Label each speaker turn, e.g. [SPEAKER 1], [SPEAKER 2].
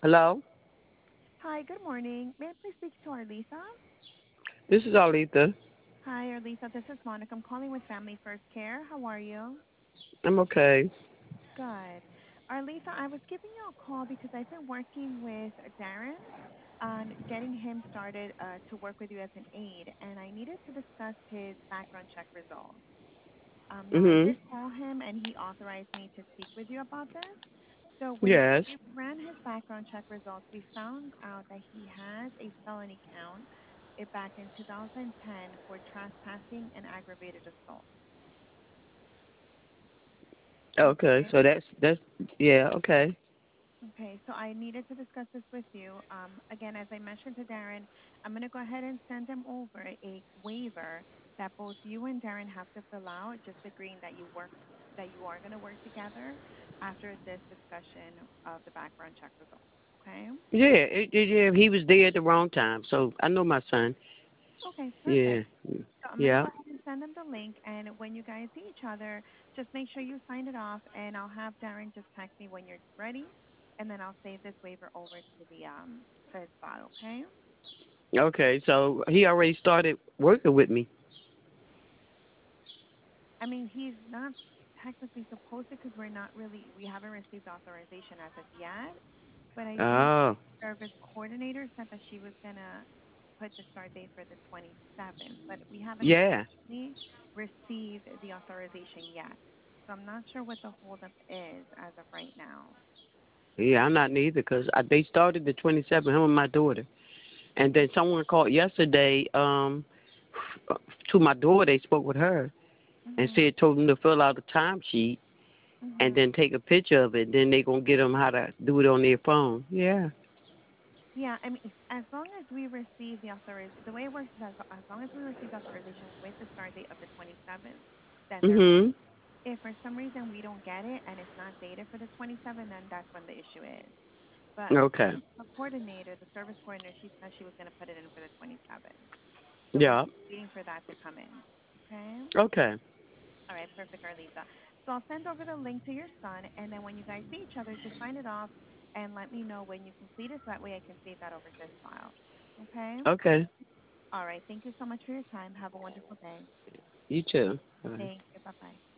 [SPEAKER 1] Hello?
[SPEAKER 2] Hi, good morning. May I please speak to Arlisa?
[SPEAKER 1] This is Alita.
[SPEAKER 2] Hi, Arlisa. This is Monica. I'm calling with Family First Care. How are you?
[SPEAKER 1] I'm okay.
[SPEAKER 2] Good. Arlisa, I was giving you a call because I've been working with Darren on getting him started to work with you as an aide, and I needed to discuss his background check results. Now, I
[SPEAKER 1] Mhm.
[SPEAKER 2] did call him, and he authorized me to speak with you about this. So when
[SPEAKER 1] Yes.
[SPEAKER 2] we ran his background check results, we found out that he has a felony count back in 2010 for trespassing and aggravated assault.
[SPEAKER 1] Okay.
[SPEAKER 2] Okay.
[SPEAKER 1] So that's yeah. Okay.
[SPEAKER 2] Okay. So I needed to discuss this with you. Again, as I mentioned to Darren, I'm going to go ahead and send him over a waiver that both you and Darren have to fill out, just agreeing that you are going to work together after this discussion of the background check results. Okay.
[SPEAKER 1] Yeah. Yeah. He was there at the wrong time, so I know my son.
[SPEAKER 2] Okay,
[SPEAKER 1] Yeah.
[SPEAKER 2] perfect. So I'm going to
[SPEAKER 1] Yeah.
[SPEAKER 2] go ahead and send them the link, and when you guys see each other, just make sure you sign it off, and I'll have Darren just text me when you're ready, and then I'll save this waiver over to his file. Okay?
[SPEAKER 1] Okay. So he already started working with me.
[SPEAKER 2] I mean, he's not technically supposed to because we haven't received authorization as of yet, but I do see
[SPEAKER 1] Oh.
[SPEAKER 2] the service coordinator said that she was gonna put the start date for the 27th, but we haven't
[SPEAKER 1] Yeah.
[SPEAKER 2] officially received the authorization yet. So I'm not sure what the holdup is as of right now.
[SPEAKER 1] Yeah. I'm not neither because they started the 27th. Him and my daughter, and then someone called yesterday. To my daughter, they spoke with her and
[SPEAKER 2] Mhm.
[SPEAKER 1] said told them to fill out a timesheet and
[SPEAKER 2] Mhm.
[SPEAKER 1] then take a picture of it. Then they gonna get them how to do it on their phone. Yeah.
[SPEAKER 2] Yeah, I mean, as long as we receive the authorization, the way it works is as long as we receive the authorization with the start date of the 27th, then they're good.
[SPEAKER 1] Mhm.
[SPEAKER 2] If for some reason we don't get it and it's not dated for the 27th, then that's when the issue is. But
[SPEAKER 1] Okay.
[SPEAKER 2] the service coordinator, she said she was going to put it in for the 27th. So we're
[SPEAKER 1] Yeah.
[SPEAKER 2] just waiting for that to come in. Okay?
[SPEAKER 1] Okay.
[SPEAKER 2] All right, perfect, Arlisa. So I'll send over the link to your son, and then when you guys see each other, just sign it off and let me know when you complete it so that way I can save that over to this file. Okay?
[SPEAKER 1] Okay.
[SPEAKER 2] All right. Thank you so much for your time. Have a wonderful day.
[SPEAKER 1] You too. Bye.
[SPEAKER 2] Thank you. Bye bye.